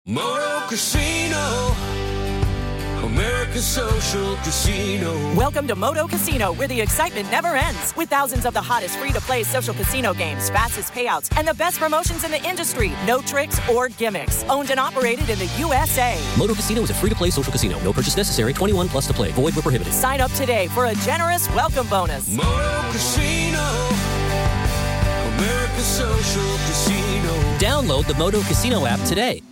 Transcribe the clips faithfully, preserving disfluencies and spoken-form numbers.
Moto Casino, America's social casino. Welcome to Moto Casino, where the excitement never ends. With thousands of the hottest free-to-play social casino games, fastest payouts, and the best promotions in the industry. No tricks or gimmicks. Owned and operated in the U S A. Moto Casino is a free-to-play social casino. No purchase necessary. twenty-one plus to play. Void where prohibited. Sign up today for a generous welcome bonus. Moto Casino, America's social casino. Download the Moto Casino app today.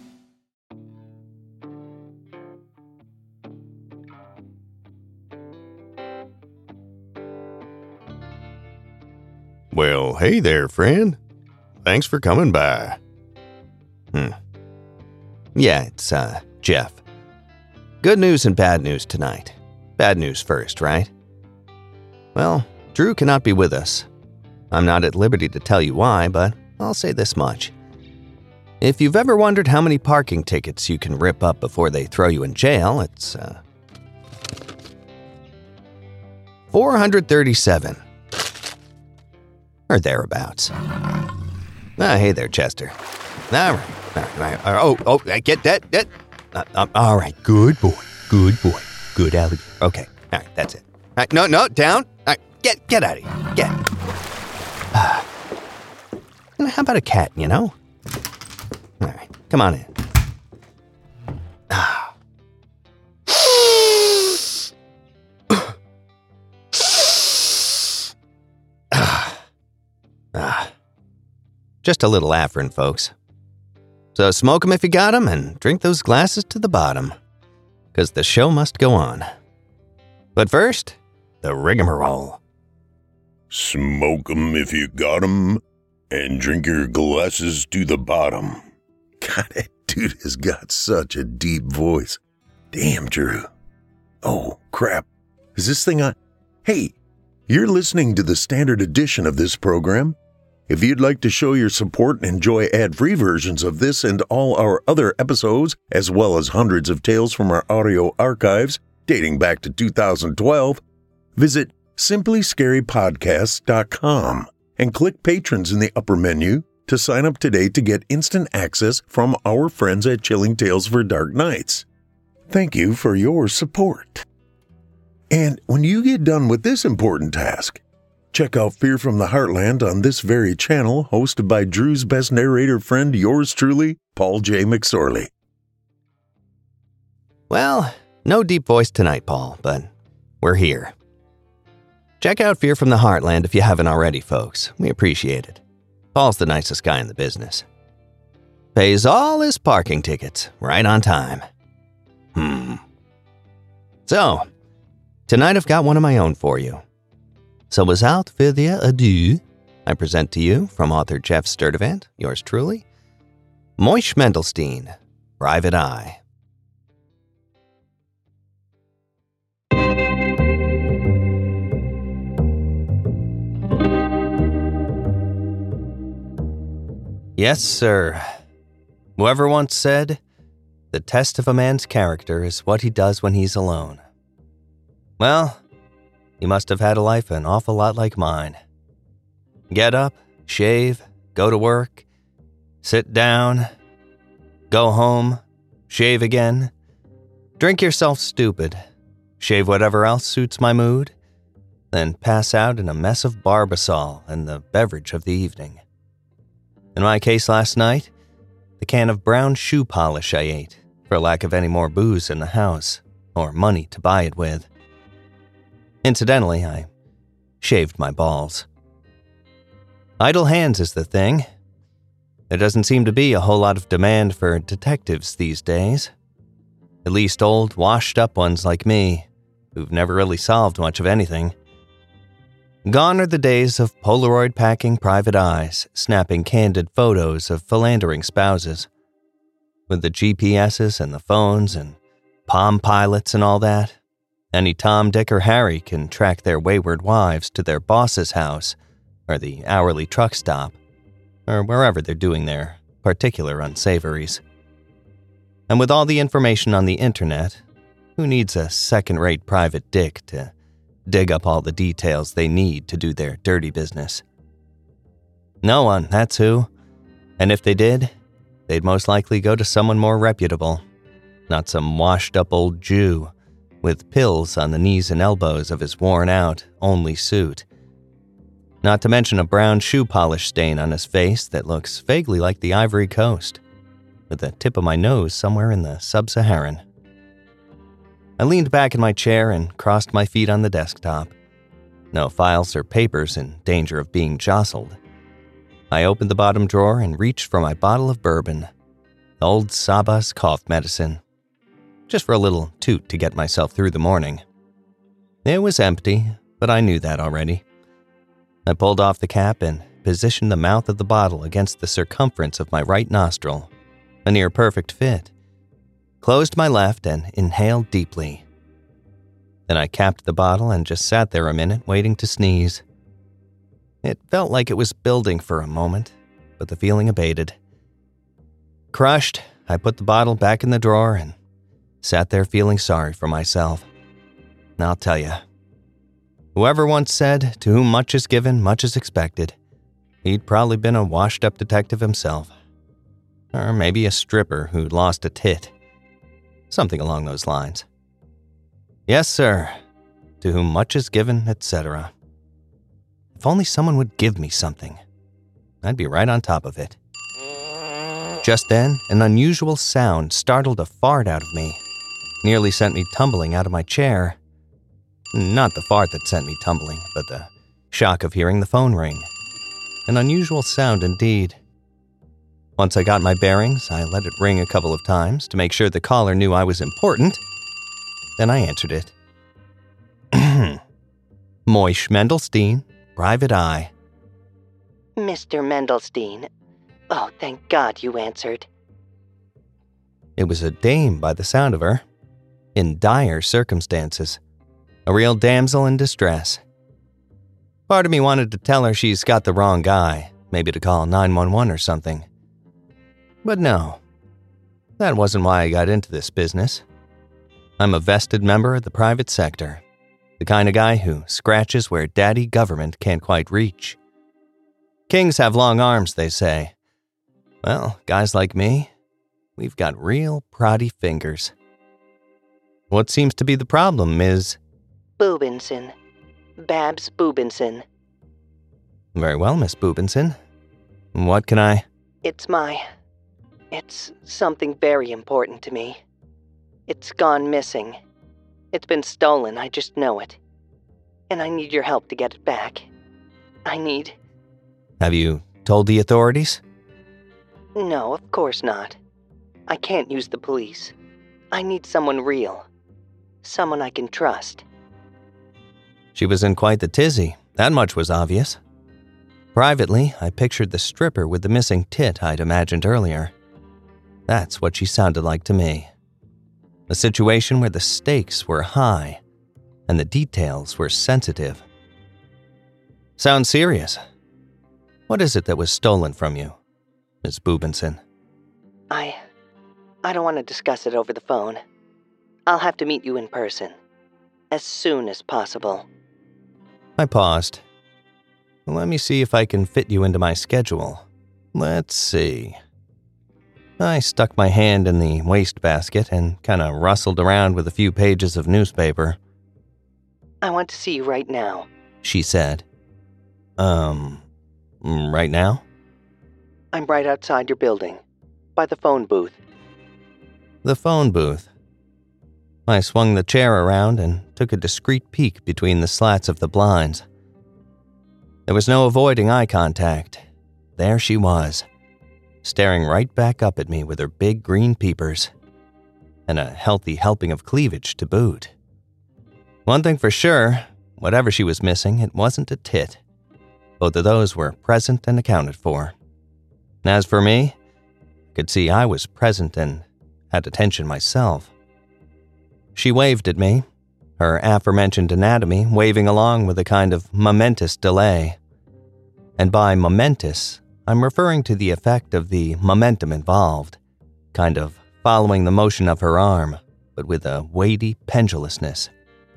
Well, hey there, friend. Thanks for coming by. Hmm. Yeah, it's, uh, Jeff. Good news and bad news tonight. Bad news first, right? Well, Drew cannot be with us. I'm not at liberty to tell you why, but I'll say this much. If you've ever wondered how many parking tickets you can rip up before they throw you in jail, it's, uh... four hundred thirty-seven. Or thereabouts. Ah, hey there, Chester. All right, all right, all right. Oh, oh, I get that, that. Uh, uh, all right, good boy, good boy, good alligator. Okay, all right, that's it. All right, no, no, down. All right, get, get out of here, get. Uh, how about a cat, you know? All right, come on in. Ah. Ah, just a little Afrin, folks. So smoke 'em if you got 'em and drink those glasses to the bottom, 'cause the show must go on. But first, the rigmarole. Smoke 'em if you got 'em, and drink your glasses to the bottom. God, that dude has got such a deep voice. Damn, Drew. Oh, crap. Is this thing on? Hey, you're listening to the standard edition of this program. If you'd like to show your support and enjoy ad-free versions of this and all our other episodes, as well as hundreds of tales from our audio archives dating back to two thousand twelve, visit simply scary podcasts dot com and click Patrons in the upper menu to sign up today to get instant access from our friends at Chilling Tales for Dark Nights. Thank you for your support. And when you get done with this important task, check out Fear from the Heartland on this very channel, hosted by Drew's best narrator friend, yours truly, Paul J. McSorley. Well, no deep voice tonight, Paul, but we're here. Check out Fear from the Heartland if you haven't already, folks. We appreciate it. Paul's the nicest guy in the business. Pays all his parking tickets right on time. Hmm. So, tonight I've got one of my own for you. So without further ado, I present to you, from author Jeff Sturdivant, yours truly, Moish Mendelstein, Private Eye. Yes, sir. Whoever once said, the test of a man's character is what he does when he's alone. Well, you must have had a life an awful lot like mine. Get up, shave, go to work, sit down, go home, shave again, drink yourself stupid, shave whatever else suits my mood, then pass out in a mess of Barbasol and the beverage of the evening. In my case last night, the can of brown shoe polish I ate, for lack of any more booze in the house, or money to buy it with. Incidentally, I shaved my balls. Idle hands is the thing. There doesn't seem to be a whole lot of demand for detectives these days. At least old, washed-up ones like me, who've never really solved much of anything. Gone are the days of Polaroid-packing private eyes, snapping candid photos of philandering spouses. With the G P S's and the phones and Palm Pilots and all that, any Tom, Dick, or Harry can track their wayward wives to their boss's house, or the hourly truck stop, or wherever they're doing their particular unsavories. And with all the information on the internet, who needs a second-rate private dick to dig up all the details they need to do their dirty business? No one, that's who. And if they did, they'd most likely go to someone more reputable, not some washed-up old Jew with pills on the knees and elbows of his worn-out, only suit. Not to mention a brown shoe polish stain on his face that looks vaguely like the Ivory Coast, with the tip of my nose somewhere in the sub-Saharan. I leaned back in my chair and crossed my feet on the desktop. No files or papers in danger of being jostled. I opened the bottom drawer and reached for my bottle of bourbon, old Saba's cough medicine, just for a little toot to get myself through the morning. It was empty, but I knew that already. I pulled off the cap and positioned the mouth of the bottle against the circumference of my right nostril, a near-perfect fit. Closed my left and inhaled deeply. Then I capped the bottle and just sat there a minute waiting to sneeze. It felt like it was building for a moment, but the feeling abated. Crushed, I put the bottle back in the drawer and sat there feeling sorry for myself. And I'll tell you, whoever once said, to whom much is given, much is expected, he'd probably been a washed-up detective himself. Or maybe a stripper who'd lost a tit. Something along those lines. Yes, sir. To whom much is given, et cetera. If only someone would give me something, I'd be right on top of it. Just then, an unusual sound startled a fart out of me, nearly sent me tumbling out of my chair. Not the fart that sent me tumbling, but the shock of hearing the phone ring. An unusual sound indeed. Once I got my bearings, I let it ring a couple of times to make sure the caller knew I was important. Then I answered it. Moish Mendelstein, Private Eye. Mister Mendelstein. Oh, thank God you answered. It was a dame by the sound of her. In dire circumstances. A real damsel in distress. Part of me wanted to tell her she's got the wrong guy, maybe to call nine one one or something. But no. That wasn't why I got into this business. I'm a vested member of the private sector. The kind of guy who scratches where daddy government can't quite reach. Kings have long arms, they say. Well, guys like me, we've got real proddy fingers. What seems to be the problem is... Boobinson. Babs Boobinson. Very well, Miss Boobinson. What can I... It's my... It's something very important to me. It's gone missing. It's been stolen, I just know it. And I need your help to get it back. I need... Have you told the authorities? No, of course not. I can't use the police. I need someone real. Someone I can trust. She was in quite the tizzy. That much was obvious. Privately, I pictured the stripper with the missing tit I'd imagined earlier. That's what she sounded like to me. A situation where the stakes were high and the details were sensitive. Sounds serious. What is it that was stolen from you, Miss Boobinson? I... I don't want to discuss it over the phone. I'll have to meet you in person. As soon as possible. I paused. Let me see if I can fit you into my schedule. Let's see. I stuck my hand in the wastebasket and kind of rustled around with a few pages of newspaper. I want to see you right now, she said. Um, right now? I'm right outside your building, by the phone booth. The phone booth. I swung the chair around and took a discreet peek between the slats of the blinds. There was no avoiding eye contact. There she was, staring right back up at me with her big green peepers, and a healthy helping of cleavage to boot. One thing for sure, whatever she was missing, it wasn't a tit. Both of those were present and accounted for. And as for me, I could see I was present and had attention myself. She waved at me, her aforementioned anatomy waving along with a kind of momentous delay. And by momentous, I'm referring to the effect of the momentum involved, kind of following the motion of her arm, but with a weighty pendulousness.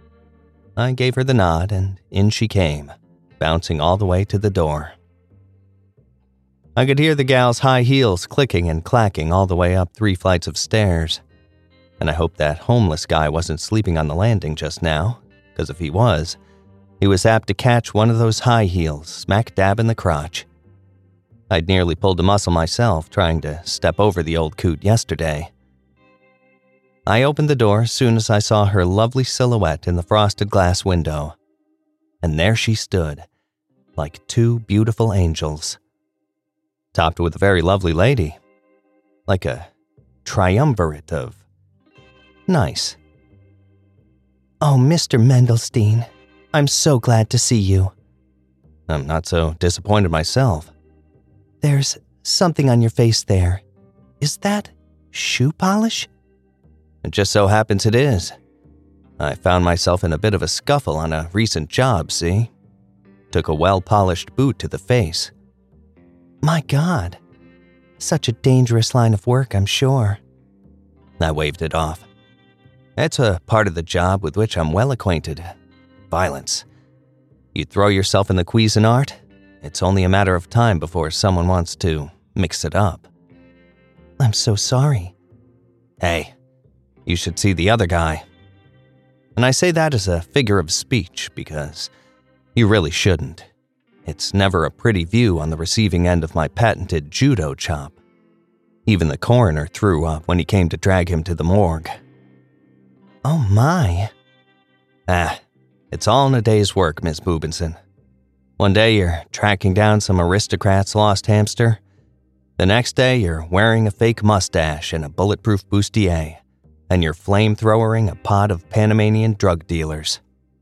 I gave her the nod, and in she came, bouncing all the way to the door. I could hear the gal's high heels clicking and clacking all the way up three flights of stairs. And I hoped that homeless guy wasn't sleeping on the landing just now, because if he was, he was apt to catch one of those high heels smack dab in the crotch. I'd nearly pulled a muscle myself trying to step over the old coot yesterday. I opened the door as soon as I saw her lovely silhouette in the frosted glass window. And there she stood, like two beautiful angels. Topped with a very lovely lady. Like a triumvirate of nice. Oh, Mister Mendelstein, I'm so glad to see you. I'm not so disappointed myself. There's something on your face there. Is that shoe polish? It just so happens it is. I found myself in a bit of a scuffle on a recent job, see? Took a well-polished boot to the face. My God. Such a dangerous line of work, I'm sure. I waved it off. It's a part of the job with which I'm well acquainted. Violence. You throw yourself in the Cuisinart, it's only a matter of time before someone wants to mix it up. I'm so sorry. Hey, you should see the other guy. And I say that as a figure of speech because you really shouldn't. It's never a pretty view on the receiving end of my patented judo chop. Even the coroner threw up when he came to drag him to the morgue. Oh my. Ah, it's all in a day's work, Miss Boobinson. One day you're tracking down some aristocrat's lost hamster. The next day you're wearing a fake mustache and a bulletproof bustier, and you're flamethrowering a pod of Panamanian drug dealers.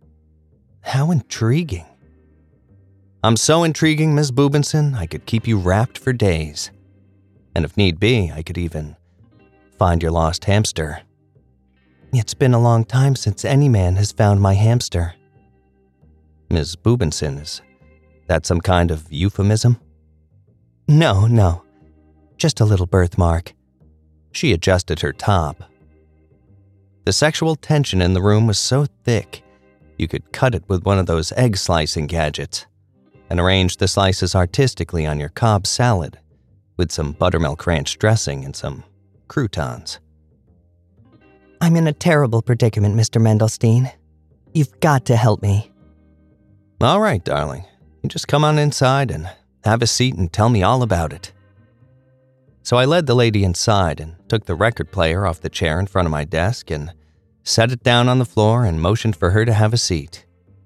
How intriguing. I'm so intriguing, Miss Boobinson, I could keep you wrapped for days. And if need be, I could even find your lost hamster. It's been a long time since any man has found my hamster. Miss Boobinson, is that some kind of euphemism? No, no. Just a little birthmark. She adjusted her top. The sexual tension in the room was so thick, you could cut it with one of those egg-slicing gadgets and arrange the slices artistically on your Cobb salad with some buttermilk ranch dressing and some croutons. I'm in a terrible predicament, Mister Mendelstein. You've got to help me. All right, darling. You just come on inside and have a seat and tell me all about it. So I led the lady inside and took the record player off the chair in front of my desk and set it down on the floor and motioned for her to have a seat.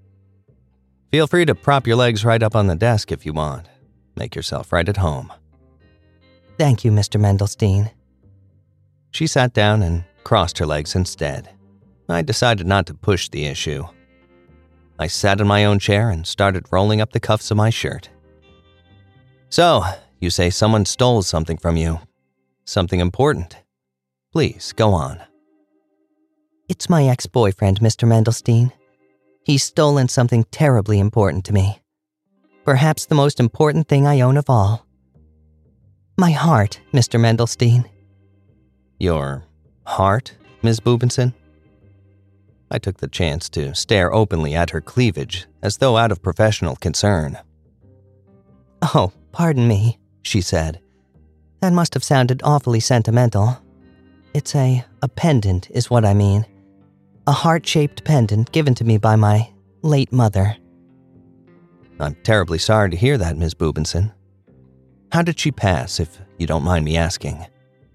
Feel free to prop your legs right up on the desk if you want. Make yourself right at home. Thank you, Mister Mendelstein. She sat down and crossed her legs instead. I decided not to push the issue. I sat in my own chair and started rolling up the cuffs of my shirt. So, you say someone stole something from you. Something important. Please, go on. It's my ex-boyfriend, Mister Mendelstein. He's stolen something terribly important to me. Perhaps the most important thing I own of all. My heart, Mister Mendelstein. Your heart, Miss Boobinson? I took the chance to stare openly at her cleavage, as though out of professional concern. Oh, pardon me, she said. That must have sounded awfully sentimental. It's a, a pendant, is what I mean. A heart-shaped pendant given to me by my late mother. I'm terribly sorry to hear that, Miss Boobinson. How did she pass, if you don't mind me asking?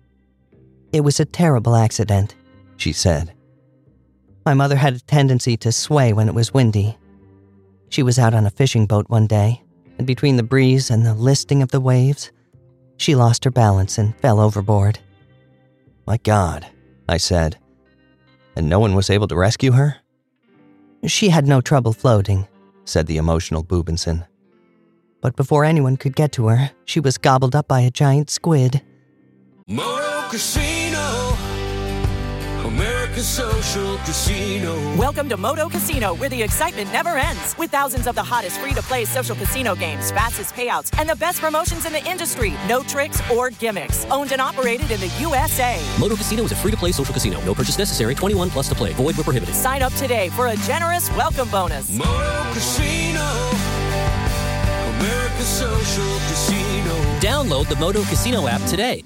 It was a terrible accident, she said. My mother had a tendency to sway when it was windy. She was out on a fishing boat one day, and between the breeze and the listing of the waves, she lost her balance and fell overboard. My God, I said. And no one was able to rescue her? She had no trouble floating, said the emotional Boobinson. But before anyone could get to her, she was gobbled up by a giant squid. Moto Casino, America's Social Casino. Welcome to Moto Casino, where the excitement never ends. With thousands of the hottest free-to-play social casino games, fastest payouts, and the best promotions in the industry. No tricks or gimmicks. Owned and operated in the U S A. Moto Casino is a free-to-play social casino. No purchase necessary. twenty-one plus to play. Void where prohibited. Sign up today for a generous welcome bonus. Moto Casino, America's Social Casino. Download the Moto Casino app today.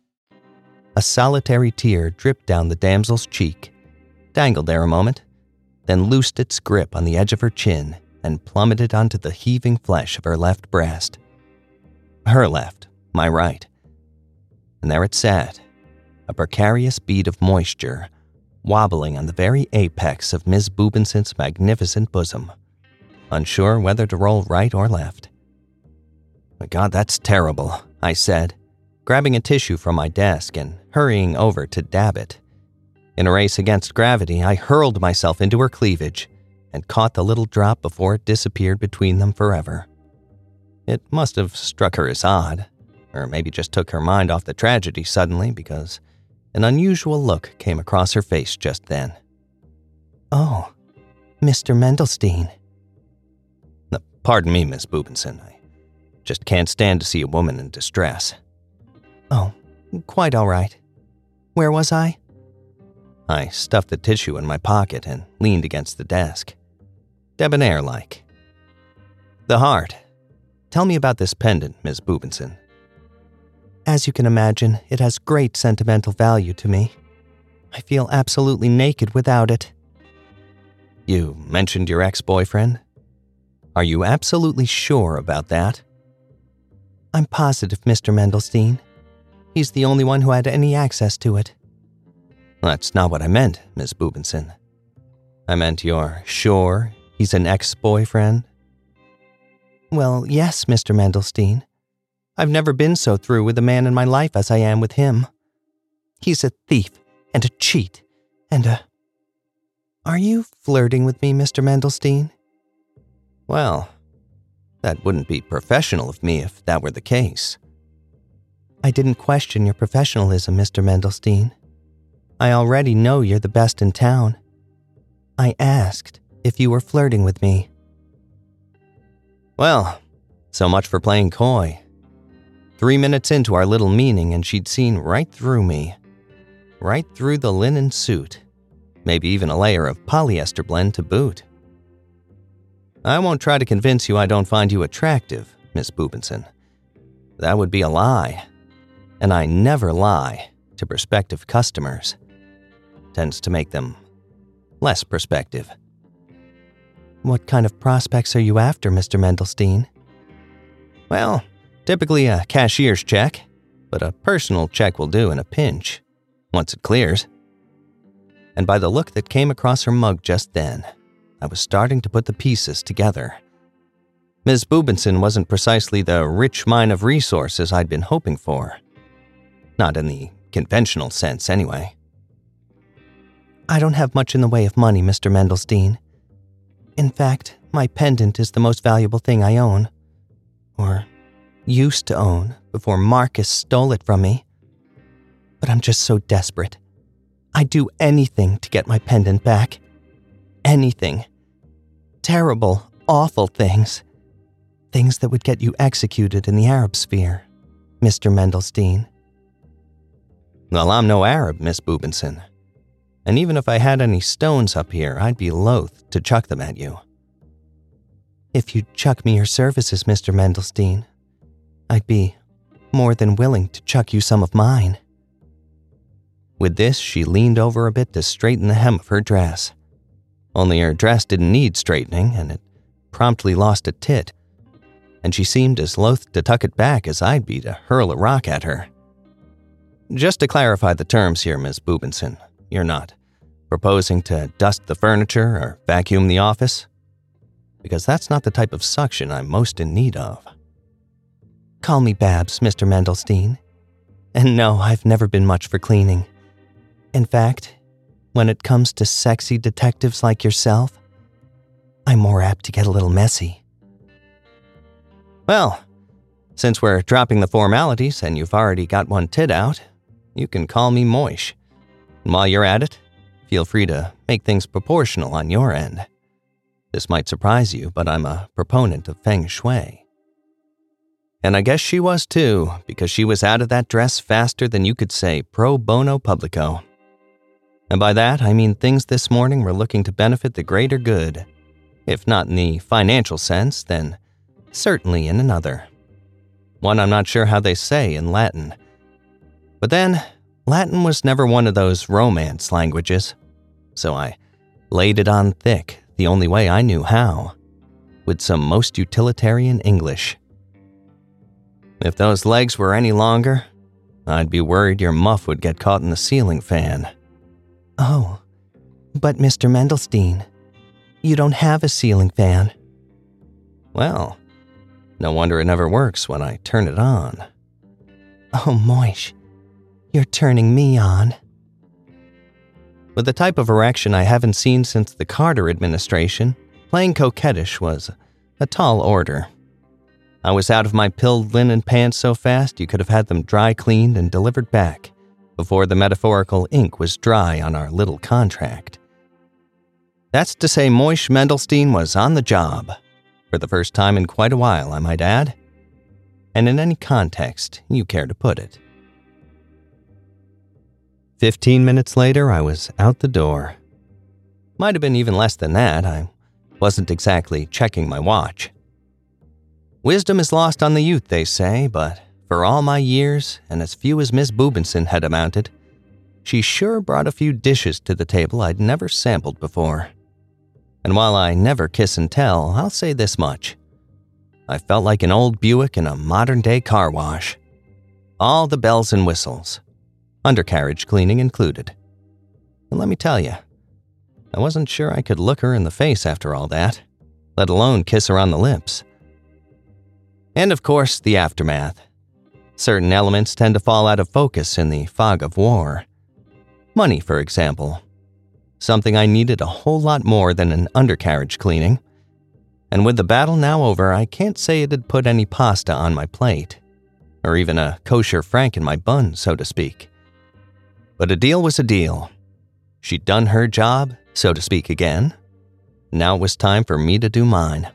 A solitary tear dripped down the damsel's cheek, dangled there a moment, then loosed its grip on the edge of her chin and plummeted onto the heaving flesh of her left breast. Her left, my right. And there it sat, a precarious bead of moisture, wobbling on the very apex of Miss Boobenson's magnificent bosom, unsure whether to roll right or left. "My God, that's terrible," I said, grabbing a tissue from my desk and hurrying over to dab it. In a race against gravity, I hurled myself into her cleavage and caught the little drop before it disappeared between them forever. It must have struck her as odd, or maybe just took her mind off the tragedy suddenly because an unusual look came across her face just then. "Oh, Mister Mendelstein." "No, pardon me, Miss Boobenson. I just can't stand to see a woman in distress." "Oh, quite all right. Where was I?" I stuffed the tissue in my pocket and leaned against the desk, debonair-like. "The heart. Tell me about this pendant, Miss Boobenson." "As you can imagine, it has great sentimental value to me. I feel absolutely naked without it." "You mentioned your ex-boyfriend? Are you absolutely sure about that?" "I'm positive, Mister Mendelstein. He's the only one who had any access to it." "That's not what I meant, Miss Boobenson. I meant you're sure he's an ex-boyfriend?" "Well, yes, Mister Mendelstein. I've never been so through with a man in my life as I am with him. He's a thief and a cheat and a... Are you flirting with me, Mister Mendelstein?" "Well, that wouldn't be professional of me if that were the case." "I didn't question your professionalism, Mister Mendelstein. I already know you're the best in town. I asked if you were flirting with me." Well, so much for playing coy. Three minutes into our little meeting and she'd seen right through me. Right through the linen suit. Maybe even a layer of polyester blend to boot. "I won't try to convince you I don't find you attractive, Miss Boobenson. That would be a lie. And I never lie to prospective customers. Tends to make them less prospective." "What kind of prospects are you after, Mister Mendelstein?" "Well, typically a cashier's check, but a personal check will do in a pinch, once it clears." And by the look that came across her mug just then, I was starting to put the pieces together. Miss Boobenson wasn't precisely the rich mine of resources I'd been hoping for. Not in the conventional sense, anyway. "I don't have much in the way of money, Mister Mendelstein. In fact, my pendant is the most valuable thing I own. Or used to own before Marcus stole it from me. But I'm just so desperate. I'd do anything to get my pendant back. Anything. Terrible, awful things. Things that would get you executed in the Arab sphere, Mister Mendelstein." "Well, I'm no Arab, Miss Boobenson. And even if I had any stones up here, I'd be loath to chuck them at you." "If you'd chuck me your services, Mister Mendelstein, I'd be more than willing to chuck you some of mine." With this, she leaned over a bit to straighten the hem of her dress. Only her dress didn't need straightening, and it promptly lost a tit, and she seemed as loath to tuck it back as I'd be to hurl a rock at her. "Just to clarify the terms here, Miss Boobenson, you're not proposing to dust the furniture or vacuum the office? Because that's not the type of suction I'm most in need of." "Call me Babs, Mister Mendelstein. And no, I've never been much for cleaning. In fact, when it comes to sexy detectives like yourself, I'm more apt to get a little messy." "Well, since we're dropping the formalities and you've already got one tit out, you can call me Moish. And while you're at it, feel free to make things proportional on your end. This might surprise you, but I'm a proponent of feng shui." And I guess she was too, because she was out of that dress faster than you could say pro bono publico. And by that, I mean things this morning were looking to benefit the greater good. If not in the financial sense, then certainly in another. One I'm not sure how they say in Latin. But then, Latin was never one of those romance languages, so I laid it on thick the only way I knew how, with some most utilitarian English. If those legs were any longer, I'd be worried your muff would get caught in the ceiling fan. Oh, but Mister Mendelstein, you don't have a ceiling fan. Well, no wonder it never works when I turn it on. Oh, Moish, you're turning me on. With the type of erection I haven't seen since the Carter administration, playing coquettish was a tall order. I was out of my pilled linen pants so fast you could have had them dry cleaned and delivered back before the metaphorical ink was dry on our little contract. That's to say Moish Mendelstein was on the job, for the first time in quite a while, I might add, and in any context you care to put it. Fifteen minutes later, I was out the door. Might have been even less than that. I wasn't exactly checking my watch. Wisdom is lost on the youth, they say, but for all my years, and as few as Miss Boobinson had amounted, she sure brought a few dishes to the table I'd never sampled before. And while I never kiss and tell, I'll say this much. I felt like an old Buick in a modern-day car wash. All the bells and whistles, undercarriage cleaning included. And let me tell you, I wasn't sure I could look her in the face after all that, let alone kiss her on the lips. And of course, the aftermath. Certain elements tend to fall out of focus in the fog of war. Money, for example. Something I needed a whole lot more than an undercarriage cleaning. And with the battle now over, I can't say it had put any pasta on my plate, or even a kosher frank in my bun, so to speak. But a deal was a deal. She'd done her job, so to speak, again. Now it was time for me to do mine.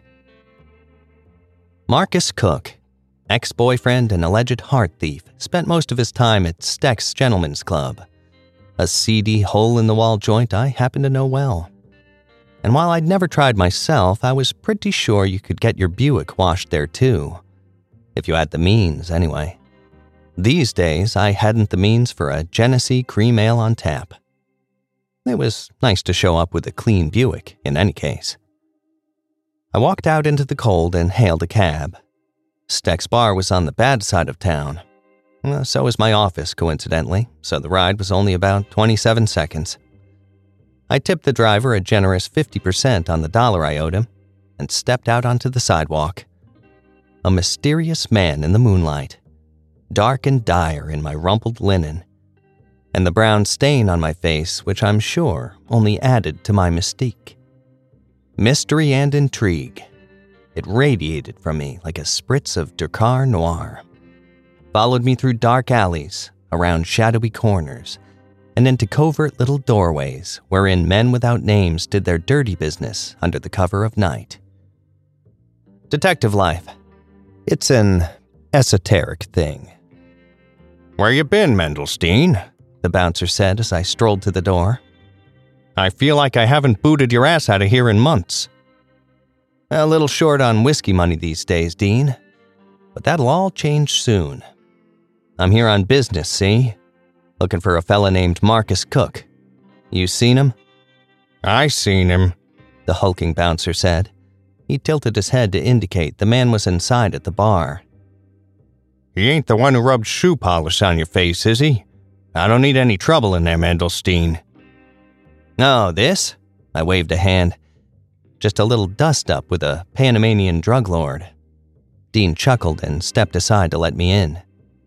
Marcus Cook, ex-boyfriend and alleged heart thief, spent most of his time at Steck's Gentlemen's Club, a seedy, hole-in-the-wall joint I happen to know well. And while I'd never tried myself, I was pretty sure you could get your Buick washed there too. If you had the means, anyway. These days, I hadn't the means for a Genesee cream ale on tap. It was nice to show up with a clean Buick, in any case. I walked out into the cold and hailed a cab. Steck's bar was on the bad side of town. Well, so was my office, coincidentally, so the ride was only about twenty-seven seconds. I tipped the driver a generous fifty percent on the dollar I owed him and stepped out onto the sidewalk. A mysterious man in the moonlight, dark and dire in my rumpled linen, and the brown stain on my face, which I'm sure only added to my mystique. Mystery and intrigue. It radiated from me like a spritz of Dakar Noir. Followed me through dark alleys, around shadowy corners, and into covert little doorways wherein men without names did their dirty business under the cover of night. Detective life. It's an esoteric thing. "Where you been, Mendelstein?" the bouncer said as I strolled to the door. "I feel like I haven't booted your ass out of here in months." A little short on whiskey money these days, Dean. But that'll all change soon. I'm here on business, see? Looking for a fella named Marcus Cook. You seen him? "I seen him," the hulking bouncer said. He tilted his head to indicate the man was inside at the bar. "He ain't the one who rubbed shoe polish on your face, is he? I don't need any trouble in there, Mendelstein." "Oh, this?" I waved a hand. Just a little dust-up with a Panamanian drug lord. Dean chuckled and stepped aside to let me in.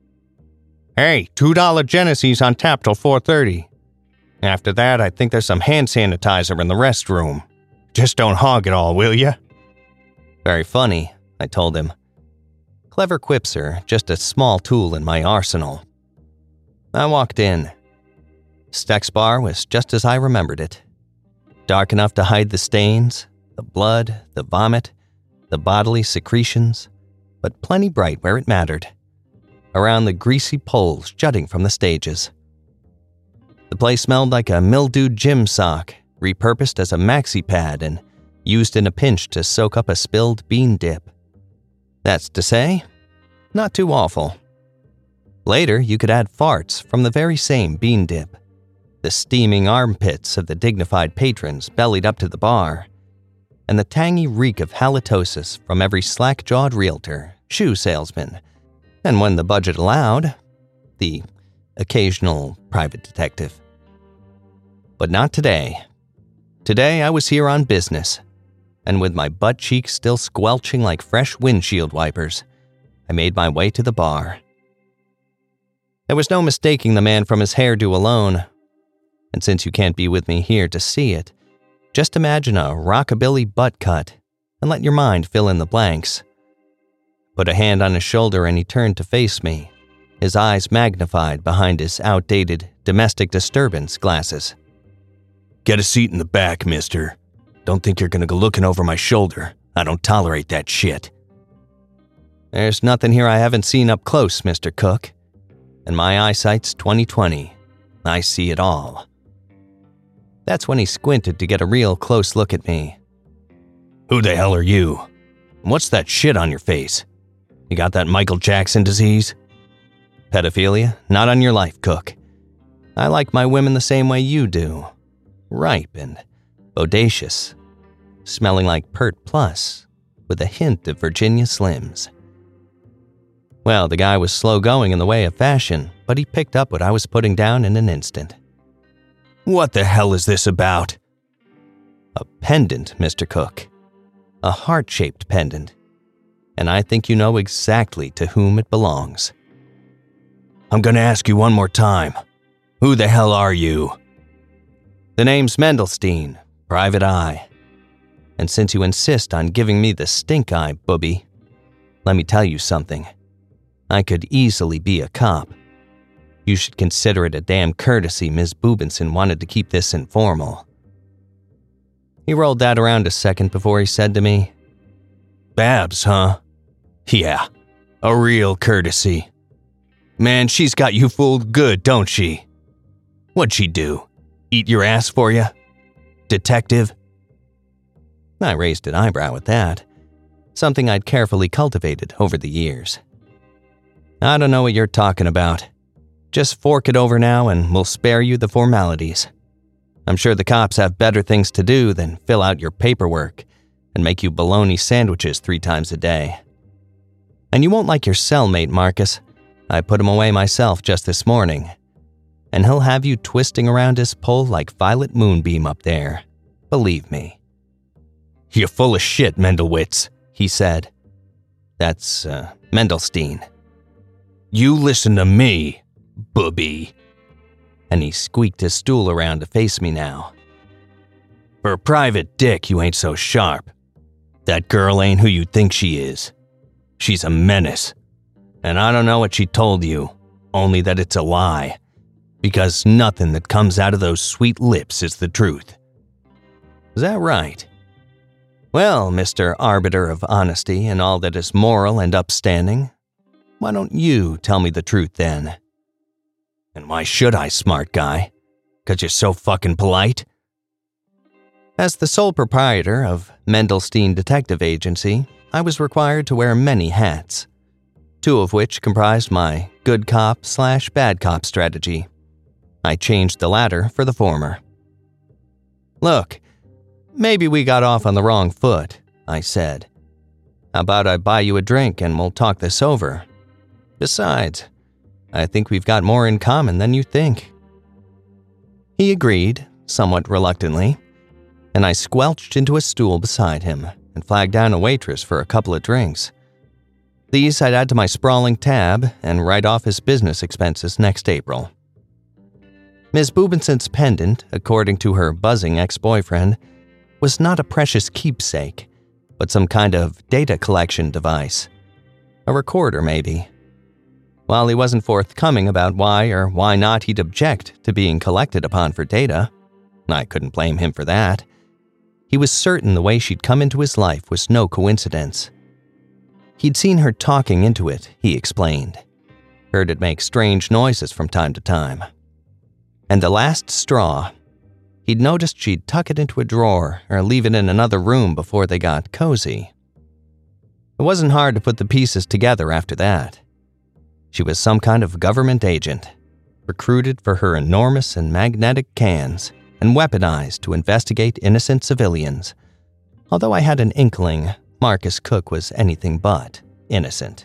"Hey, two dollar Genesees on tap till four thirty. After that, I think there's some hand sanitizer in the restroom. Just don't hog it all, will ya?" "Very funny," I told him. Clever quips are just a small tool in my arsenal. I walked in. Steck's bar was just as I remembered it. Dark enough to hide the stains, the blood, the vomit, the bodily secretions, but plenty bright where it mattered, around the greasy poles jutting from the stages. The place smelled like a mildewed gym sock, repurposed as a maxi pad and used in a pinch to soak up a spilled bean dip. That's to say, not too awful. Later, you could add farts from the very same bean dip, the steaming armpits of the dignified patrons bellied up to the bar, and the tangy reek of halitosis from every slack-jawed realtor, shoe salesman, and when the budget allowed, the occasional private detective. But not today. Today I was here on business, and with my butt cheeks still squelching like fresh windshield wipers, I made my way to the bar. There was no mistaking the man from his hairdo alone, and since you can't be with me here to see it, just imagine a rockabilly butt cut and let your mind fill in the blanks. Put a hand on his shoulder and he turned to face me, his eyes magnified behind his outdated domestic disturbance glasses. Get a seat in the back, mister. Don't think you're gonna go looking over my shoulder. I don't tolerate that shit. There's nothing here I haven't seen up close, Mister Cook. And my eyesight's twenty twenty. I see it all. That's when he squinted to get a real close look at me. Who the hell are you? What's that shit on your face? You got that Michael Jackson disease? Pedophilia? Not on your life, Cook. I like my women the same way you do. Ripe and bodacious. Smelling like Pert Plus, with a hint of Virginia Slims. Well, the guy was slow going in the way of fashion, but he picked up what I was putting down in an instant. What the hell is this about? A pendant, Mister Cook. A heart-shaped pendant. And I think you know exactly to whom it belongs. I'm gonna ask you one more time. Who the hell are you? The name's Mendelstein, Private Eye. And since you insist on giving me the stink eye, booby, let me tell you something. I could easily be a cop. You should consider it a damn courtesy Miz Boobinson wanted to keep this informal. He rolled that around a second before he said to me, Babs, huh? Yeah, a real courtesy. Man, she's got you fooled good, don't she? What'd she do? Eat your ass for you? Detective? I raised an eyebrow at that, something I'd carefully cultivated over the years. I don't know what you're talking about. Just fork it over now and we'll spare you the formalities. I'm sure the cops have better things to do than fill out your paperwork and make you bologna sandwiches three times a day. And you won't like your cellmate, Marcus. I put him away myself just this morning. And he'll have you twisting around his pole like Violet Moonbeam up there. Believe me. You're full of shit, Mendelwitz, he said. That's, uh, Mendelstein. You listen to me, booby. And he squeaked his stool around to face me now. For a private dick, you ain't so sharp. That girl ain't who you think she is. She's a menace. And I don't know what she told you, only that it's a lie. Because nothing that comes out of those sweet lips is the truth. Is that right? Well, Mister Arbiter of Honesty and all that is moral and upstanding, why don't you tell me the truth then? And why should I, smart guy? 'Cause you're so fucking polite? As the sole proprietor of Mendelstein Detective Agency, I was required to wear many hats, two of which comprised my good cop slash bad cop strategy. I changed the latter for the former. Look, maybe we got off on the wrong foot, I said. How about I buy you a drink and we'll talk this over? Besides, I think we've got more in common than you think. He agreed, somewhat reluctantly, and I squelched into a stool beside him and flagged down a waitress for a couple of drinks. These I'd add to my sprawling tab and write off his business expenses next April. Miz Boobinson's pendant, according to her buzzing ex-boyfriend, was not a precious keepsake, but some kind of data collection device. A recorder, maybe. While he wasn't forthcoming about why or why not he'd object to being collected upon for data, I couldn't blame him for that. He was certain the way she'd come into his life was no coincidence. He'd seen her talking into it, he explained. Heard it make strange noises from time to time. And the last straw, he'd noticed she'd tuck it into a drawer or leave it in another room before they got cozy. It wasn't hard to put the pieces together after that. She was some kind of government agent, recruited for her enormous and magnetic cans and weaponized to investigate innocent civilians, although I had an inkling Marcus Cook was anything but innocent.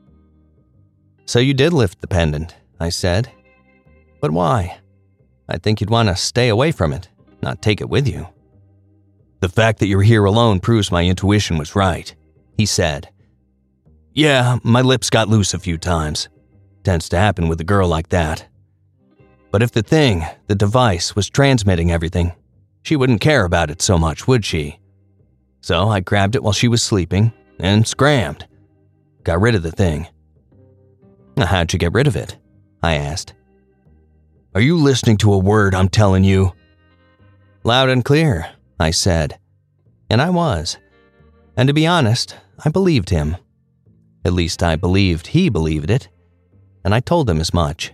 "So you did lift the pendant," I said. "But why? I think you'd want to stay away from it, not take it with you." "The fact that you're here alone proves my intuition was right," he said. "Yeah, my lips got loose a few times. Tends to happen with a girl like that. But if the thing, the device, was transmitting everything, she wouldn't care about it so much, would she? So I grabbed it while she was sleeping and scrammed. Got rid of the thing." "How'd you get rid of it?" I asked. "Are you listening to a word I'm telling you?" "Loud and clear," I said. And I was. And to be honest, I believed him. At least I believed he believed it. And I told him as much.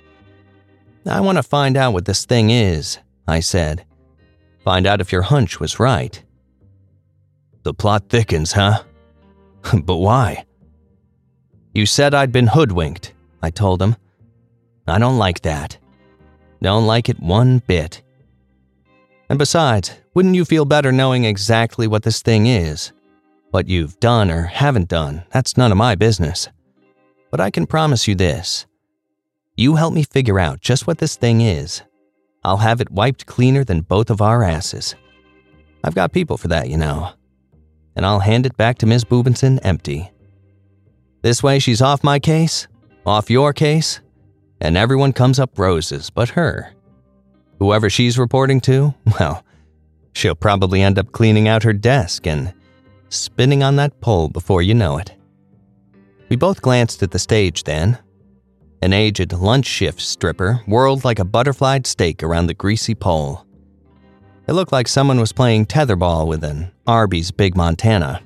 "I want to find out what this thing is," I said. "Find out if your hunch was right." "The plot thickens, huh? But why?" "You said I'd been hoodwinked," I told him. "I don't like that. Don't like it one bit. And besides, wouldn't you feel better knowing exactly what this thing is? What you've done or haven't done, that's none of my business. But I can promise you this. You help me figure out just what this thing is. I'll have it wiped cleaner than both of our asses. I've got people for that, you know. And I'll hand it back to Miss Boobinson empty. This way she's off my case, off your case, and everyone comes up roses but her. Whoever she's reporting to, well, she'll probably end up cleaning out her desk and spinning on that pole before you know it." We both glanced at the stage then. An aged lunch shift stripper whirled like a butterflied steak around the greasy pole. It looked like someone was playing tetherball with an Arby's Big Montana.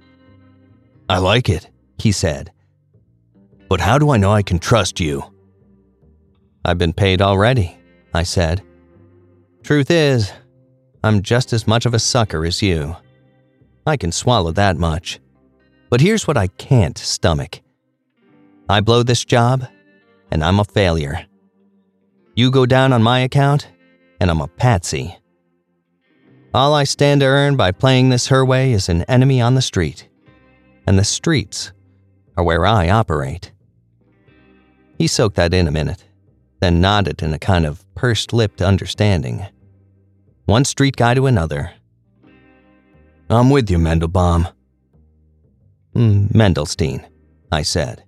"I like it," he said. "But how do I know I can trust you?" "I've been paid already," I said. "Truth is, I'm just as much of a sucker as you. I can swallow that much. But here's what I can't stomach. I blow this job, and I'm a failure. You go down on my account, and I'm a patsy. All I stand to earn by playing this her way is an enemy on the street. And the streets are where I operate." He soaked that in a minute, then nodded in a kind of pursed-lipped understanding. One street guy to another. "I'm with you, Mendelbaum." Mm, Mendelstein, I said.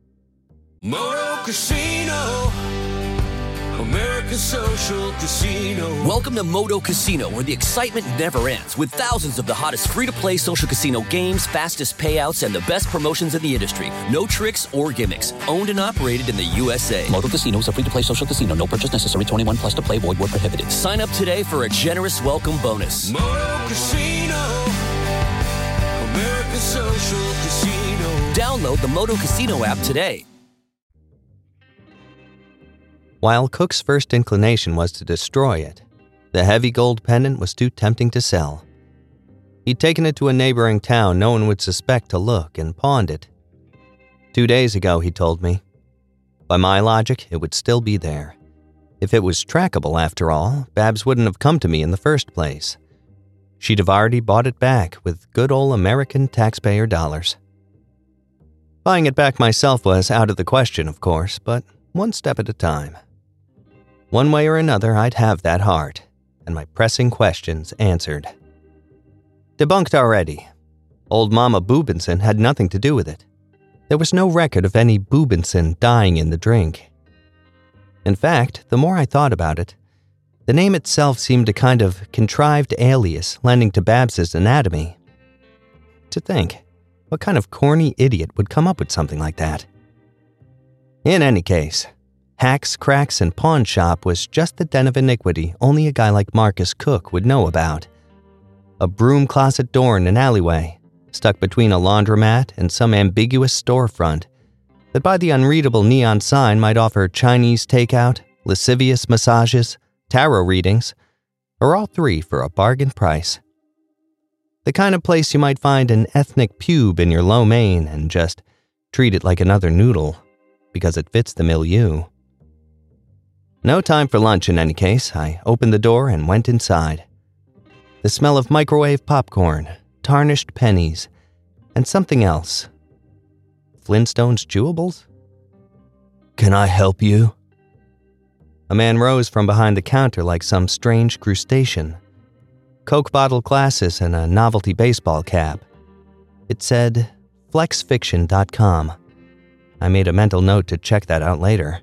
Moto Casino, America's social casino. Welcome to Moto Casino, where the excitement never ends, with thousands of the hottest free-to-play social casino games, fastest payouts, and the best promotions in the industry. No tricks or gimmicks. Owned and operated in the U S A. Moto Casino is a free-to-play social casino. No purchase necessary. twenty-one plus to play. Void where prohibited. Sign up today for a generous welcome bonus. Moto Casino, America's social casino. Download the Moto Casino app today. While Cook's first inclination was to destroy it, the heavy gold pendant was too tempting to sell. He'd taken it to a neighboring town no one would suspect to look and pawned it. Two days ago, he told me. By my logic, it would still be there. If it was trackable, after all, Babs wouldn't have come to me in the first place. She'd have already bought it back with good old American taxpayer dollars. Buying it back myself was out of the question, of course, but one step at a time. One way or another, I'd have that heart, and my pressing questions answered. Debunked already. Old Mama Boobinson had nothing to do with it. There was no record of any Boobinson dying in the drink. In fact, the more I thought about it, the name itself seemed a kind of contrived alias lending to Babs's anatomy. To think, what kind of corny idiot would come up with something like that? In any case, Hacks, Cracks, and Pawn Shop was just the den of iniquity only a guy like Marcus Cook would know about. A broom closet door in an alleyway, stuck between a laundromat and some ambiguous storefront that by the unreadable neon sign might offer Chinese takeout, lascivious massages, tarot readings, or all three for a bargain price. The kind of place you might find an ethnic pube in your lo mein and just treat it like another noodle, because it fits the milieu. No time for lunch in any case. I opened the door and went inside. The smell of microwave popcorn, tarnished pennies, and something else. Flintstones chewables? "Can I help you?" A man rose from behind the counter like some strange crustacean. Coke bottle glasses and a novelty baseball cap. It said flex fiction dot com. I made a mental note to check that out later.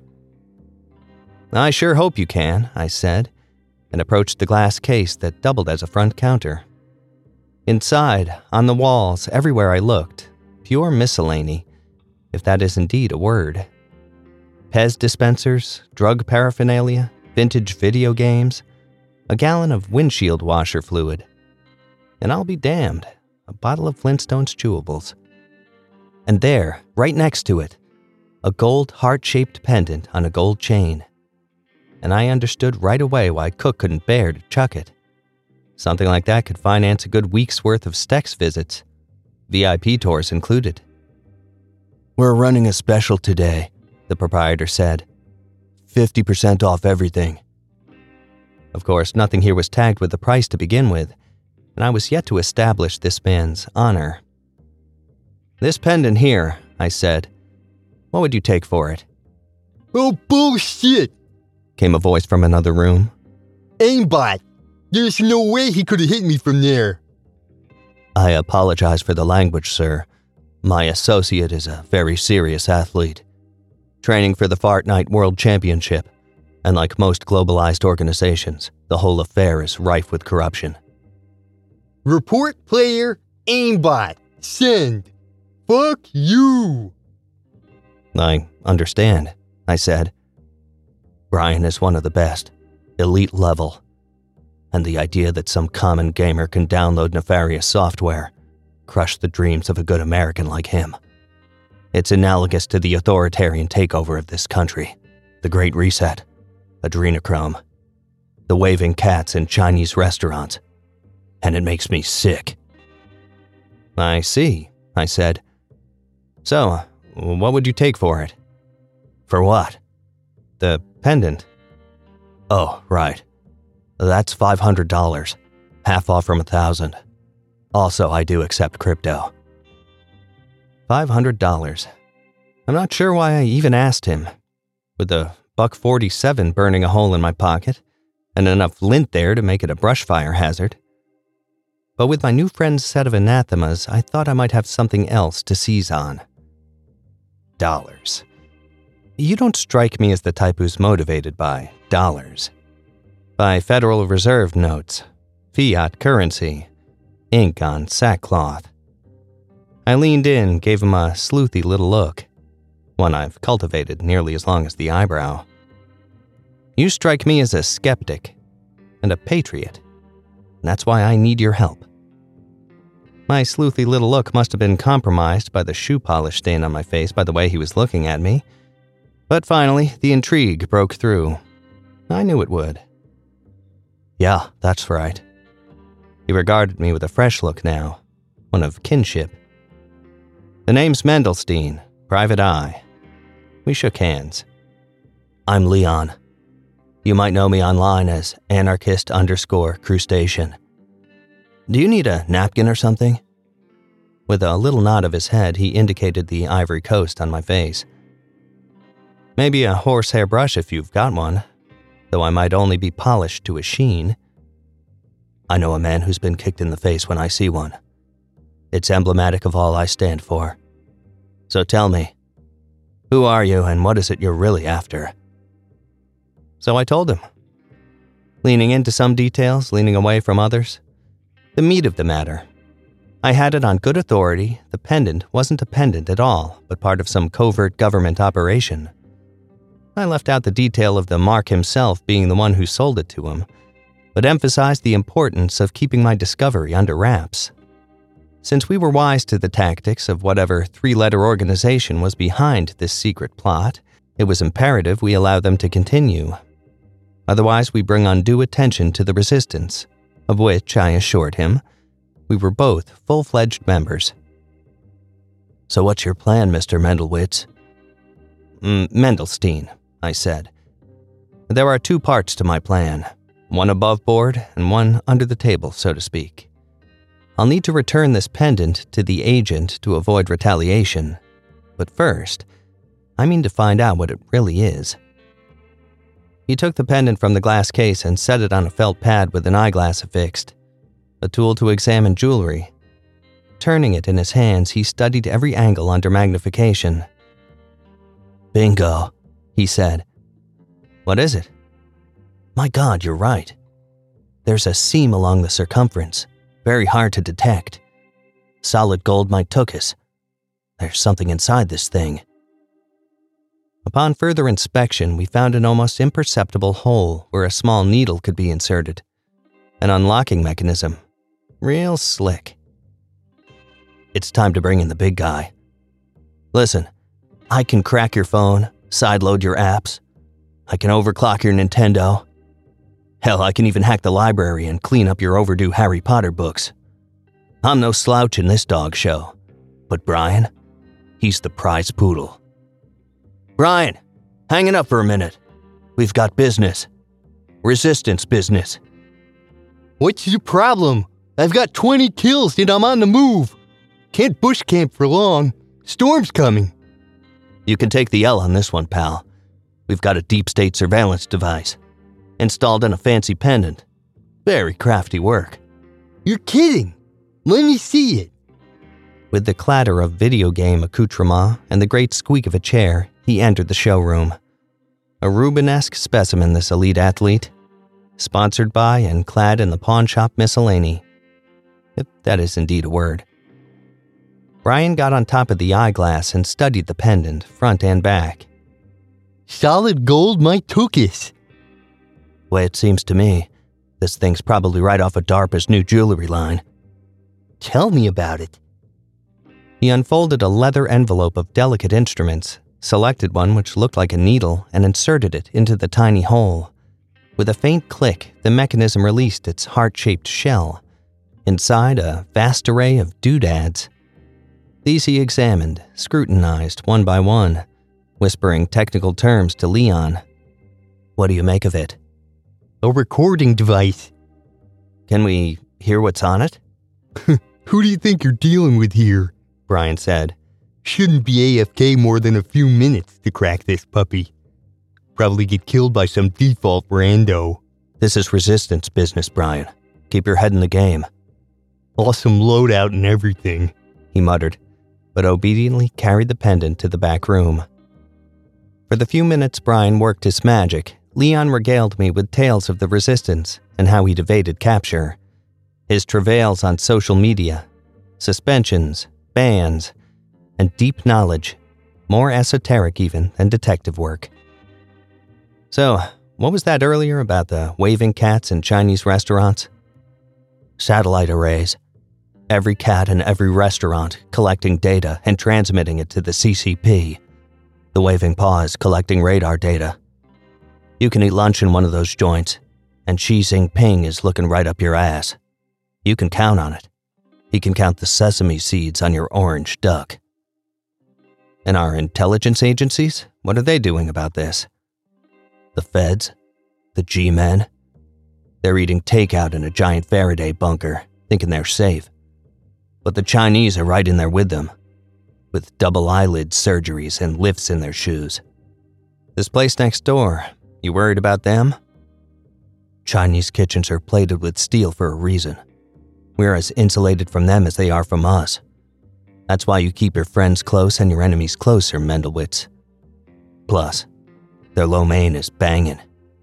"I sure hope you can," I said, and approached the glass case that doubled as a front counter. Inside, on the walls, everywhere I looked, pure miscellany, if that is indeed a word. Pez dispensers, drug paraphernalia, vintage video games, a gallon of windshield washer fluid. And I'll be damned, a bottle of Flintstones chewables. And there, right next to it, a gold heart-shaped pendant on a gold chain. And I understood right away why Cook couldn't bear to chuck it. Something like that could finance a good week's worth of Stex visits, V I P tours included. "We're running a special today," the proprietor said. fifty percent off everything." Of course, nothing here was tagged with the price to begin with, and I was yet to establish this man's honor. "This pendant here," I said. "What would you take for it?" "Oh, bullshit," came a voice from another room. "Aimbot. There's no way he could have hit me from there." "I apologize for the language, sir. My associate is a very serious athlete, training for the Fart Night World Championship, and like most globalized organizations, the whole affair is rife with corruption." "Report player, aimbot, send. Fuck you." "I understand," I said. "Brian is one of the best, elite level, and the idea that some common gamer can download nefarious software, crush the dreams of a good American like him. It's analogous to the authoritarian takeover of this country, the Great Reset, adrenochrome, the waving cats in Chinese restaurants, and it makes me sick." "I see," I said. "So, what would you take for it?" "For what?" "The pendant." "Oh, right. That's five hundred dollars, half off from a thousand. Also, I do accept crypto." Five hundred dollars. I'm not sure why I even asked him. With a buck forty-seven burning a hole in my pocket, and enough lint there to make it a brush fire hazard. But with my new friend's set of anathemas, I thought I might have something else to seize on. Dollars. You don't strike me as the type who's motivated by dollars. By Federal Reserve notes, fiat currency, ink on sackcloth. I leaned in, gave him a sleuthy little look, one I've cultivated nearly as long as the eyebrow. "You strike me as a skeptic and a patriot, and that's why I need your help." My sleuthy little look must have been compromised by the shoe polish stain on my face by the way he was looking at me. But finally, the intrigue broke through. I knew it would. "Yeah, that's right." He regarded me with a fresh look now, one of kinship. "The name's Mendelstein, Private Eye." We shook hands. "I'm Leon. You might know me online as anarchist underscore crustacean. Do you need a napkin or something?" With a little nod of his head, he indicated the Ivory Coast on my face. "Maybe a horsehair brush if you've got one, though I might only be polished to a sheen." "I know a man who's been kicked in the face when I see one. It's emblematic of all I stand for. So tell me, who are you and what is it you're really after?" So I told him, leaning into some details, leaning away from others. The meat of the matter. I had it on good authority the pendant wasn't a pendant at all, but part of some covert government operation. I left out the detail of the mark himself being the one who sold it to him, but emphasized the importance of keeping my discovery under wraps. Since we were wise to the tactics of whatever three-letter organization was behind this secret plot, it was imperative we allow them to continue. Otherwise, we bring undue attention to the resistance, of which, I assured him, We were both full-fledged members. "So what's your plan, Mister Mendelwitz?" Mm, Mendelstein, I said. "There are two parts to my plan, one above board and one under the table, so to speak. I'll need to return this pendant to the agent to avoid retaliation, but first, I mean to find out what it really is." He took the pendant from the glass case and set it on a felt pad with an eyeglass affixed, a tool to examine jewelry. Turning it in his hands, he studied every angle under magnification. "Bingo," he said. "What is it?" "My God, you're right. There's a seam along the circumference, very hard to detect. Solid gold mytukis. There's something inside this thing." Upon further inspection, we found an almost imperceptible hole where a small needle could be inserted. An unlocking mechanism. Real slick. "It's time to bring in the big guy. Listen, I can crack your phone, sideload your apps. I can overclock your Nintendo. Hell, I can even hack the library and clean up your overdue Harry Potter books. I'm no slouch in this dog show. But Brian, he's the prize poodle. Brian, hang it up for a minute. We've got business. Resistance business." What's your problem? I've got twenty kills and I'm on the move. Can't bush camp for long. Storm's coming. "You can take the L on this one, pal. We've got a deep state surveillance device. Installed in a fancy pendant. Very crafty work." You're kidding. Let me see it. With the clatter of video game accoutrement and the great squeak of a chair, he entered the showroom. A Rubenesque specimen, this elite athlete. Sponsored by and clad in the pawn shop miscellany. If that is indeed a word. Brian got on top of the eyeglass and studied the pendant, front and back. Solid gold mytukis. Way it seems to me, this thing's probably right off of DARPA's new jewelry line. Tell me about it. He unfolded a leather envelope of delicate instruments, selected one which looked like a needle, and inserted it into the tiny hole. With a faint click, the mechanism released its heart-shaped shell. Inside, a vast array of doodads. These he examined, scrutinized one by one, whispering technical terms to Leon. "What do you make of it?" A recording device. "Can we hear what's on it?" Who do you think you're dealing with here? Brian said. Shouldn't be A F K more than a few minutes to crack this puppy. Probably get killed by some default rando. "This is resistance business, Brian. Keep your head in the game." Awesome loadout and everything, he muttered, but obediently carried the pendant to the back room. For the few minutes Brian worked his magic, Leon regaled me with tales of the resistance and how he'd evaded capture. His travails on social media, suspensions, bans, and deep knowledge, more esoteric even than detective work. "So, what was that earlier about the waving cats in Chinese restaurants?" "Satellite arrays. Every cat in every restaurant collecting data and transmitting it to the C C P. The waving paw is collecting radar data. You can eat lunch in one of those joints, and Xi Jinping is looking right up your ass. You can count on it. He can count the sesame seeds on your orange duck." "And our intelligence agencies? What are they doing about this?" "The feds? The G-men? They're eating takeout in a giant Faraday bunker, thinking they're safe. But the Chinese are right in there with them, with double eyelid surgeries and lifts in their shoes. This place next door, you worried about them?" "Chinese kitchens are plated with steel for a reason. We're as insulated from them as they are from us. That's why you keep your friends close and your enemies closer, Mendelwitz. Plus, their lo mein is banging."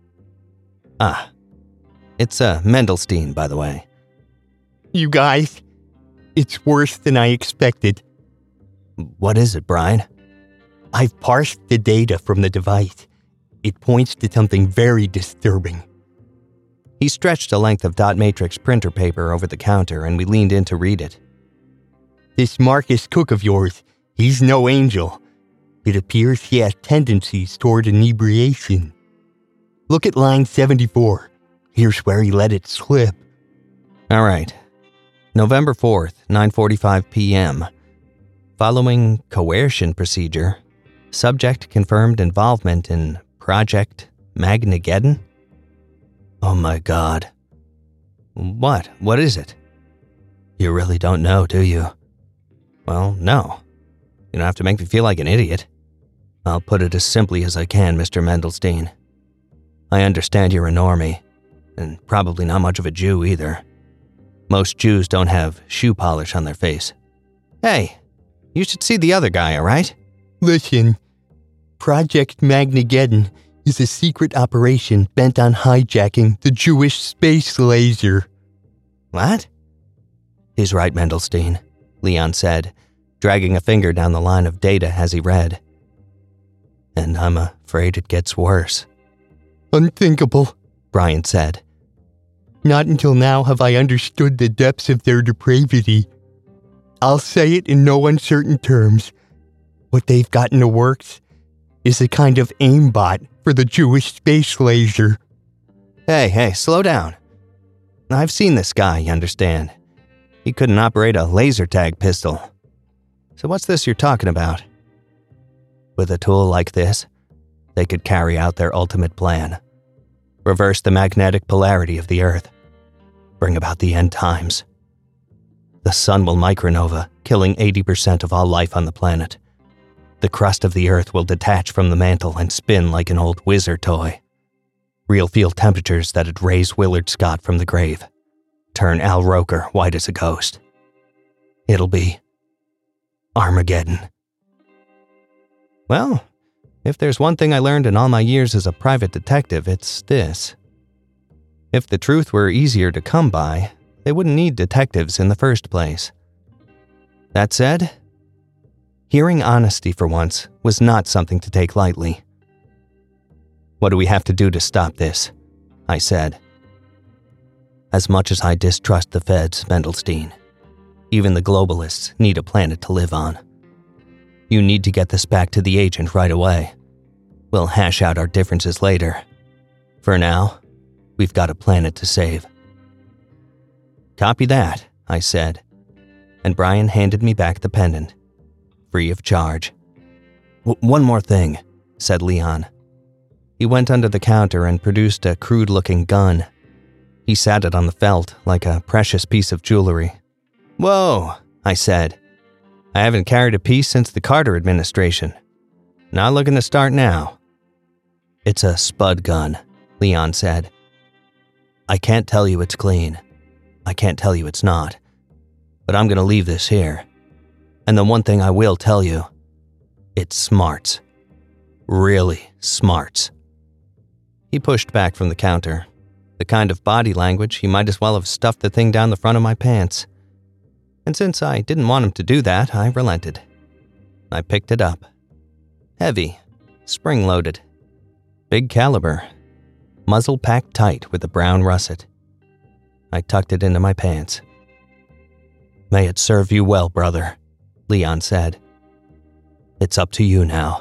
"Ah, it's uh, Mendelstein, by the way." You guys, it's worse than I expected. "What is it, Brian?" I've parsed the data from the device. It points to something very disturbing. He stretched a length of dot matrix printer paper over the counter and we leaned in to read it. This Marcus Cook of yours, he's no angel. It appears he has tendencies toward inebriation. Look at line seventy-four. Here's where he let it slip. All right. November fourth, nine forty-five p.m. Following coercion procedure, subject confirmed involvement in Project Magnageddon? Oh my God. What? What is it? You really don't know, do you? Well, no. You don't have to make me feel like an idiot. I'll put it as simply as I can, Mister Mendelstein. I understand you're a normie, and probably not much of a Jew either. Most Jews don't have shoe polish on their face. Hey, you should see the other guy, all right? Listen, Project Magnageddon is a secret operation bent on hijacking the Jewish space laser. What? He's right, Mendelstein, Leon said, dragging a finger down the line of data as he read. And I'm afraid it gets worse. Unthinkable, Brian said. Not until now have I understood the depths of their depravity. I'll say it in no uncertain terms. What they've got in the works is a kind of aimbot for the Jewish space laser. Hey, hey, slow down. I've seen this guy, you understand. He couldn't operate a laser tag pistol. So what's this you're talking about? With a tool like this, they could carry out their ultimate plan. Reverse the magnetic polarity of the Earth. Bring about the end times. The sun will micronova, killing eighty percent of all life on the planet. The crust of the Earth will detach from the mantle and spin like an old whizzer toy. Real field temperatures that'd raise Willard Scott from the grave. Turn Al Roker white as a ghost. It'll be Armageddon. Well, if there's one thing I learned in all my years as a private detective, it's this. If the truth were easier to come by, they wouldn't need detectives in the first place. That said, hearing honesty for once was not something to take lightly. What do we have to do to stop this? I said. As much as I distrust the feds, Mendelstein, even the globalists need a planet to live on. You need to get this back to the agent right away. We'll hash out our differences later. For now, we've got a planet to save. Copy that, I said, and Brian handed me back the pendant, free of charge. W- one more thing, said Leon. He went under the counter and produced a crude-looking gun. He sat it on the felt like a precious piece of jewelry. Whoa, I said. I haven't carried a piece since the Carter administration. Not looking to start now. It's a spud gun, Leon said. I can't tell you it's clean. I can't tell you it's not. But I'm going to leave this here. And the one thing I will tell you, it's smarts. Really smarts. He pushed back from the counter. The kind of body language he might as well have stuffed the thing down the front of my pants. And since I didn't want him to do that, I relented. I picked it up. Heavy, spring-loaded, big caliber, muzzle packed tight with a brown russet. I tucked it into my pants. May it serve you well, brother, Leon said. It's up to you now.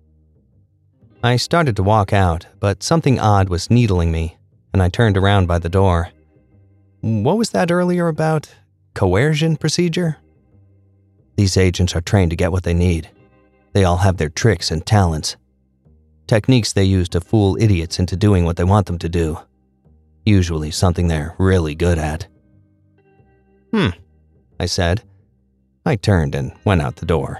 I started to walk out, but something odd was needling me, and I turned around by the door. What was that earlier about coercion procedure? These agents are trained to get what they need. They all have their tricks and talents. Techniques they use to fool idiots into doing what they want them to do. Usually something they're really good at. Hmm, I said. I turned and went out the door.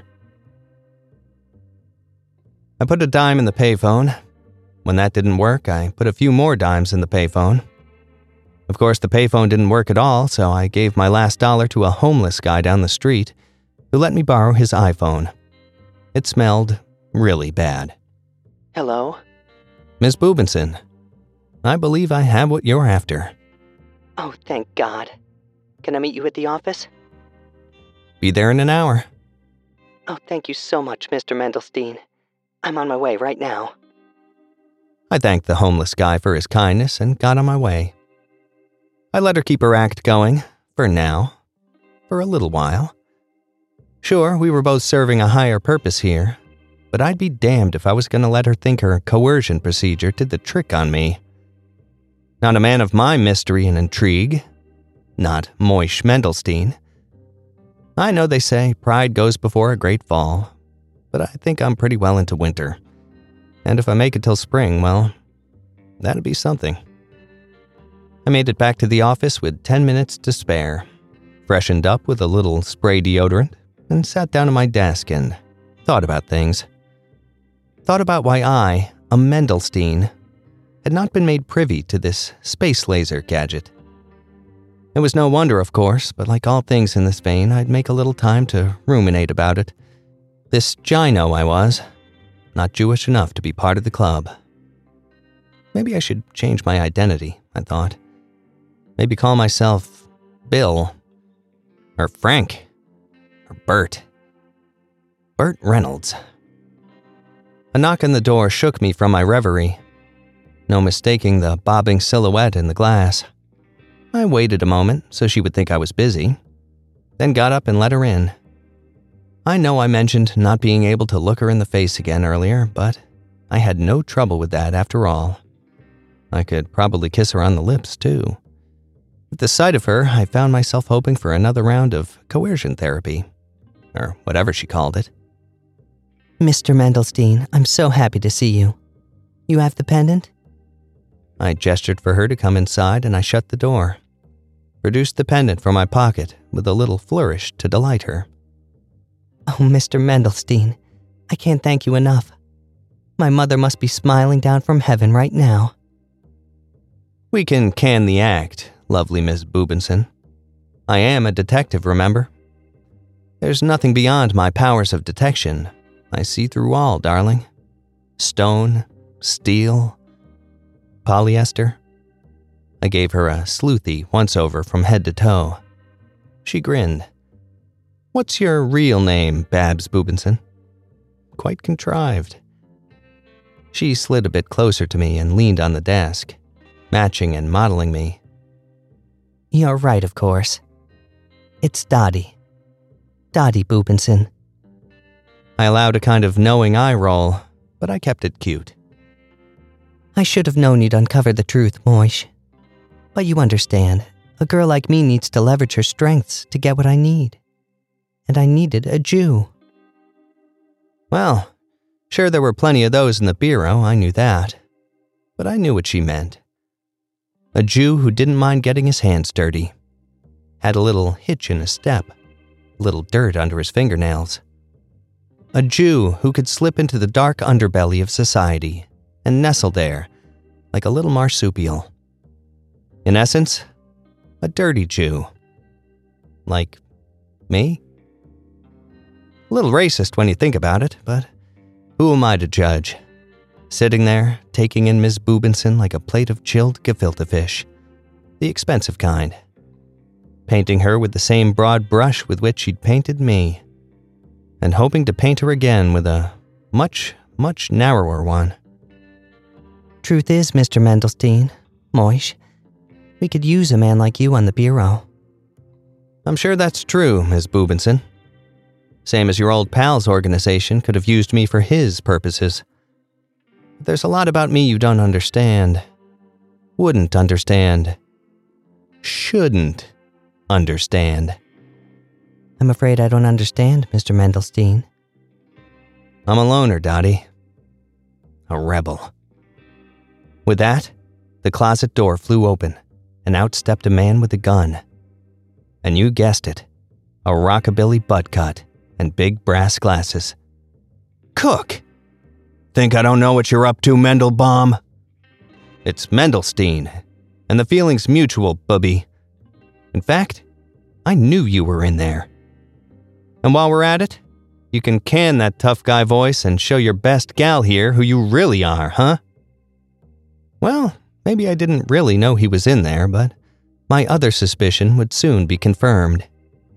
I put a dime in the payphone. When that didn't work, I put a few more dimes in the payphone. Of course, the payphone didn't work at all, so I gave my last dollar to a homeless guy down the street who let me borrow his iPhone. It smelled really bad. Hello? Miss Boobinson, I believe I have what you're after. Oh, thank God. Can I meet you at the office? Be there in an hour. Oh, thank you so much, Mister Mendelstein. I'm on my way right now. I thanked the homeless guy for his kindness and got on my way. I let her keep her act going, for now, for a little while. Sure, we were both serving a higher purpose here, but I'd be damned if I was going to let her think her coercion procedure did the trick on me. Not a man of my mystery and intrigue. not Moish Mendelstein. I know they say pride goes before a great fall, but I think I'm pretty well into winter. And if I make it till spring, well, that'd be something. I made it back to the office with ten minutes to spare, freshened up with a little spray deodorant, and sat down at my desk and thought about things. Thought about why I, a Mendelstein, had not been made privy to this space laser gadget. It was no wonder, of course, but like all things in this vein, I'd make a little time to ruminate about it. This Gino I was, not Jewish enough to be part of the club. Maybe I should change my identity, I thought. Maybe call myself Bill, or Frank, or Bert. Burt Reynolds. A knock on the door shook me from my reverie. No mistaking the bobbing silhouette in the glass. I waited a moment so she would think I was busy, then got up and let her in. I know I mentioned not being able to look her in the face again earlier, but I had no trouble with that after all. I could probably kiss her on the lips, too. At the sight of her, I found myself hoping for another round of coercion therapy, or whatever she called it. Mister Mendelstein, I'm so happy to see you. You have the pendant? I gestured for her to come inside, and I shut the door. Produced the pendant from my pocket with a little flourish to delight her. Oh, Mister Mendelstein, I can't thank you enough. My mother must be smiling down from heaven right now. We can can the act, lovely Miss Boobinson. I am a detective, remember? There's nothing beyond my powers of detection. I see through all, darling. Stone, steel, polyester. I gave her a sleuthy once-over from head to toe. She grinned. What's your real name, Babs Boobinson? Quite contrived. She slid a bit closer to me and leaned on the desk, matching and modeling me. You're right, of course. It's Dottie. Dottie Boobinson. I allowed a kind of knowing eye roll, but I kept it cute. I should have known you'd uncover the truth, Moish. But you understand, a girl like me needs to leverage her strengths to get what I need. And I needed a Jew. Well, sure there were plenty of those in the bureau, I knew that. But I knew what she meant. A Jew who didn't mind getting his hands dirty. Had a little hitch in his step, a little dirt under his fingernails. A Jew who could slip into the dark underbelly of society and nestle there like a little marsupial. In essence, a dirty Jew. Like me? A little racist when you think about it, but who am I to judge? Sitting there, taking in Miss Boobinson like a plate of chilled gefilte fish, the expensive kind. Painting her with the same broad brush with which she'd painted me, and hoping to paint her again with a much, much narrower one. Truth is, Mister Mendelstein, Moish, we could use a man like you on the bureau. I'm sure that's true, Miss Boobinson. Same as your old pal's organization could have used me for his purposes. But there's a lot about me you don't understand. Wouldn't understand. Shouldn't understand. I'm afraid I don't understand, Mister Mendelstein. I'm a loner, Dottie. A rebel. With that, the closet door flew open, and out stepped a man with a gun. And you guessed it, a rockabilly butt cut and big brass glasses. Cook! Think I don't know what you're up to, Mendelbaum? It's Mendelstein, and the feeling's mutual, bubby. In fact, I knew you were in there. And while we're at it, you can can that tough guy voice and show your best gal here who you really are, huh? Well, maybe I didn't really know he was in there, but my other suspicion would soon be confirmed.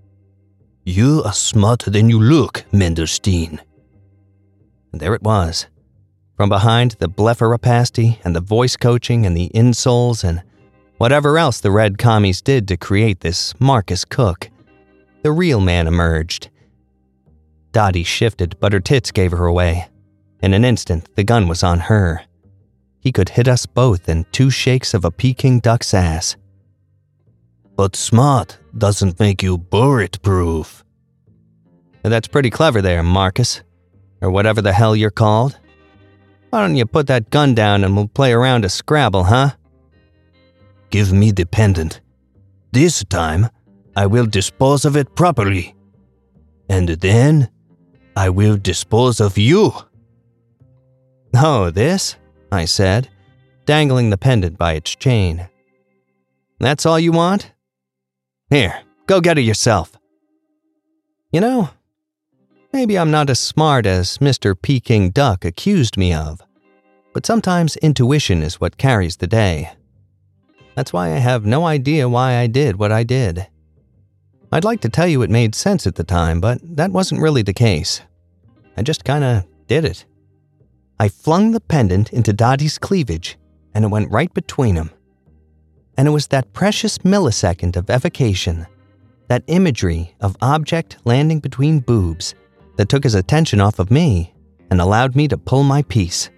You are smarter than you look, Mendelstein. And there it was. From behind the blepharoplasty and the voice coaching and the insoles and whatever else the red commies did to create this Marcus Cook, the real man emerged. Dottie shifted, but her tits gave her away. In an instant, the gun was on her. He could hit us both in two shakes of a Peking duck's ass. But smart doesn't make you bulletproof. That's pretty clever there, Marcus. Or whatever the hell you're called. Why don't you put that gun down and we'll play around a Scrabble, huh? Give me the pendant. This time, I will dispose of it properly. And then, I will dispose of you. Oh, this? I said, dangling the pendant by its chain. That's all you want? Here, go get it yourself. You know, maybe I'm not as smart as Mister Peking Duck accused me of, but sometimes intuition is what carries the day. That's why I have no idea why I did what I did. I'd like to tell you it made sense at the time, but that wasn't really the case. I just kinda did it. I flung the pendant into Dottie's cleavage, and it went right between them. And it was that precious millisecond of evocation, that imagery of object landing between boobs, that took his attention off of me and allowed me to pull my piece.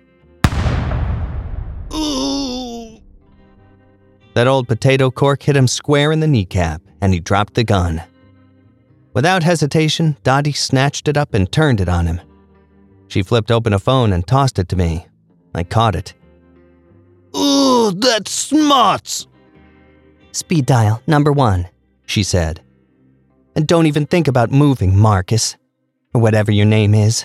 Ooh! That old potato cork hit him square in the kneecap, and he dropped the gun. Without hesitation, Dottie snatched it up and turned it on him. She flipped open a phone and tossed it to me. I caught it. Ooh, that's smart! Speed dial, number one, she said. And don't even think about moving, Marcus, or whatever your name is.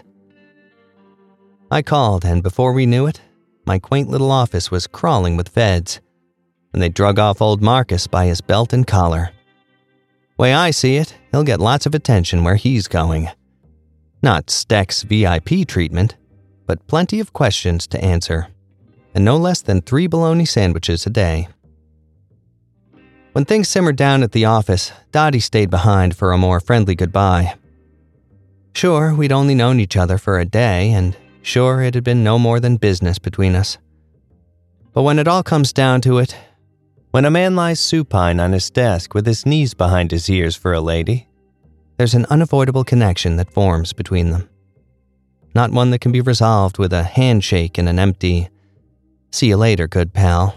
I called, and before we knew it, my quaint little office was crawling with feds, and they drug off old Marcus by his belt and collar. Way I see it, he'll get lots of attention where he's going. Not Steck's V I P treatment, but plenty of questions to answer, and no less than three bologna sandwiches a day. When things simmered down at the office, Dottie stayed behind for a more friendly goodbye. Sure, we'd only known each other for a day, and sure, it had been no more than business between us. But when it all comes down to it, when a man lies supine on his desk with his knees behind his ears for a lady, there's an unavoidable connection that forms between them. Not one that can be resolved with a handshake and an empty, "See you later, good pal."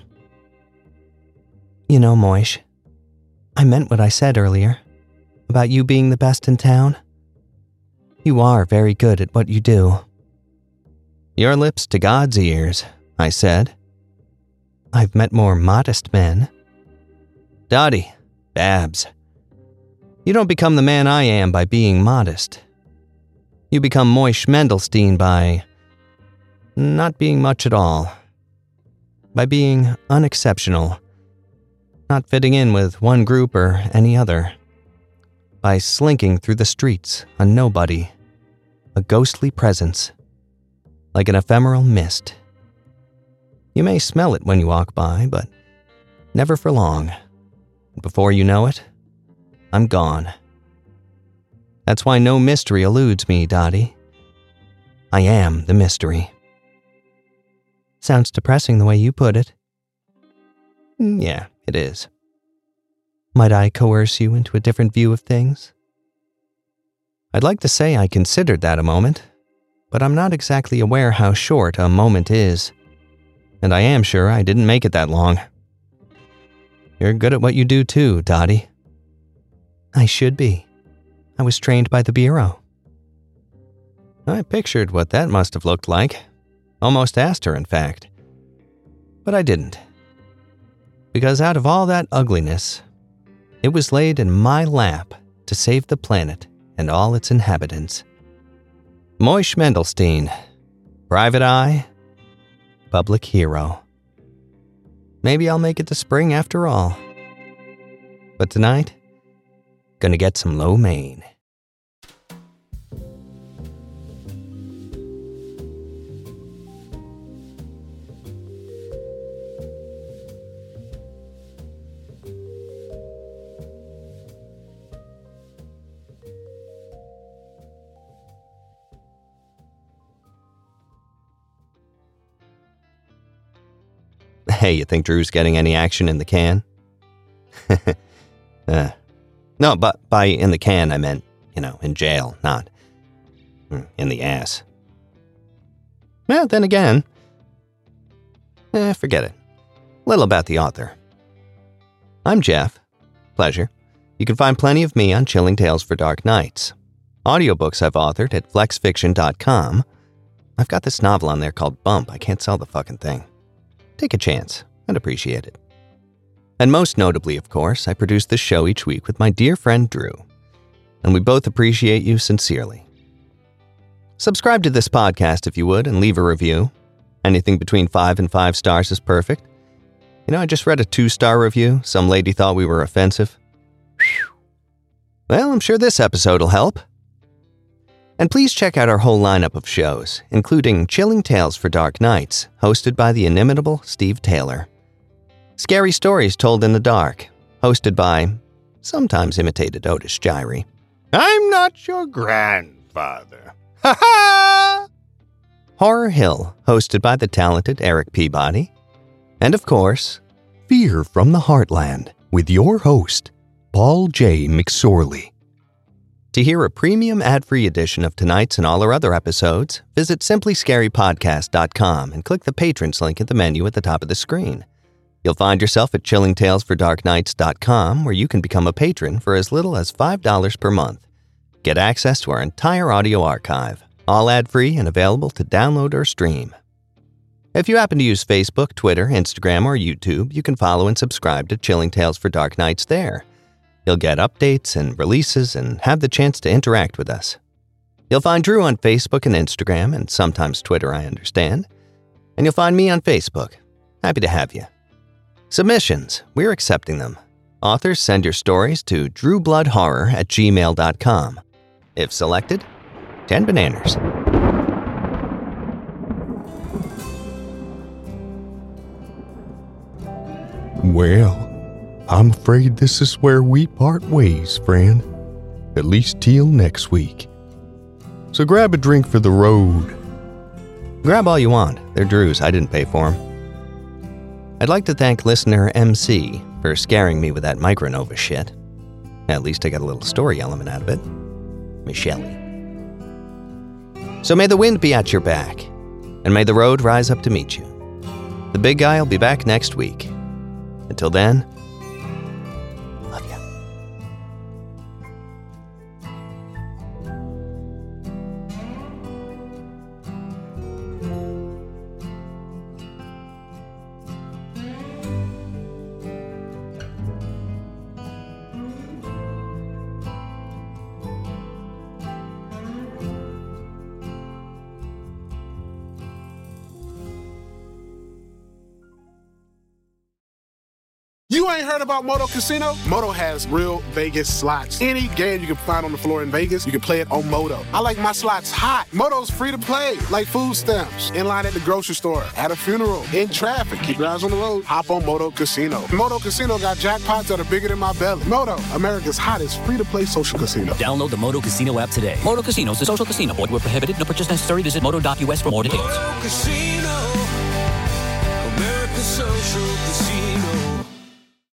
You know, Moish, I meant what I said earlier, about you being the best in town. You are very good at what you do. Your lips to God's ears, I said. I've met more modest men. Dottie, Babs, you don't become the man I am by being modest. You become Moish Mendelstein by not being much at all. By being unexceptional. Not fitting in with one group or any other. By slinking through the streets, a nobody. A ghostly presence. Like an ephemeral mist. You may smell it when you walk by, but never for long. Before you know it, I'm gone. That's why no mystery eludes me, Dottie. I am the mystery. Sounds depressing the way you put it. Yeah, it is. Might I coerce you into a different view of things? I'd like to say I considered that a moment, but I'm not exactly aware how short a moment is. And I am sure I didn't make it that long. You're good at what you do too, Dottie. I should be. I was trained by the Bureau. I pictured what that must have looked like. Almost asked her, in fact. But I didn't. Because out of all that ugliness, it was laid in my lap to save the planet and all its inhabitants. Moish Mendelstein, private eye, public hero. Maybe I'll make it to spring after all. But tonight, gonna get some lo mein. Hey, you think Drew's getting any action in the can? uh, no, but by in the can, I meant, you know, in jail, not in the ass. Well, then again, eh, forget it. Little about the author. I'm Jeff, pleasure. You can find plenty of me on Chilling Tales for Dark Nights. Audiobooks I've authored at flex fiction dot com. I've got this novel on there called Bump. I can't sell the fucking thing. Take a chance. I'd appreciate it. And most notably, of course, I produce this show each week with my dear friend Drew. And we both appreciate you sincerely. Subscribe to this podcast if you would and leave a review. Anything between five and five stars is perfect. You know, I just read a two-star review. Some lady thought we were offensive. Whew. Well, I'm sure this episode will help. And please check out our whole lineup of shows, including Chilling Tales for Dark Nights, hosted by the inimitable Steve Taylor. Scary Stories Told in the Dark, hosted by, sometimes imitated Otis Jiry. I'm not your grandfather. Ha ha! Horror Hill, hosted by the talented Eric Peabody. And of course, Fear from the Heartland, with your host, Paul J. McSorley. To hear a premium ad-free edition of tonight's and all our other episodes, visit simply scary podcast dot com and click the Patrons link at the menu at the top of the screen. You'll find yourself at chilling tales for dark nights dot com, where you can become a patron for as little as five dollars per month. Get access to our entire audio archive, all ad-free and available to download or stream. If you happen to use Facebook, Twitter, Instagram, or YouTube, you can follow and subscribe to Chilling Tales for Dark Nights there. You'll get updates and releases and have the chance to interact with us. You'll find Drew on Facebook and Instagram, and sometimes Twitter, I understand. And you'll find me on Facebook. Happy to have you. Submissions, we're accepting them. Authors, send your stories to drew blood horror at gmail dot com. If selected, ten bananas. Well, I'm afraid this is where we part ways, friend. At least till next week. So grab a drink for the road. Grab all you want. They're Drew's. I didn't pay for them. I'd like to thank listener M C for scaring me with that Micronova shit. At least I got a little story element out of it. Michelle. So may the wind be at your back, and may the road rise up to meet you. The big guy will be back next week. Until then, love ya. You ain't heard about Moto Casino? Moto has real Vegas slots. Any game you can find on the floor in Vegas, you can play it on Moto. I like my slots hot. Moto's free to play, like food stamps. In line at the grocery store, at a funeral, in traffic. Keep your eyes on the road. Hop on Moto Casino. Moto Casino got jackpots that are bigger than my belly. Moto, America's hottest free-to-play social casino. Download the Moto Casino app today. Moto Casino is a social casino. Void where prohibited. No purchase necessary. Visit moto dot U S for more details. Moto Casino.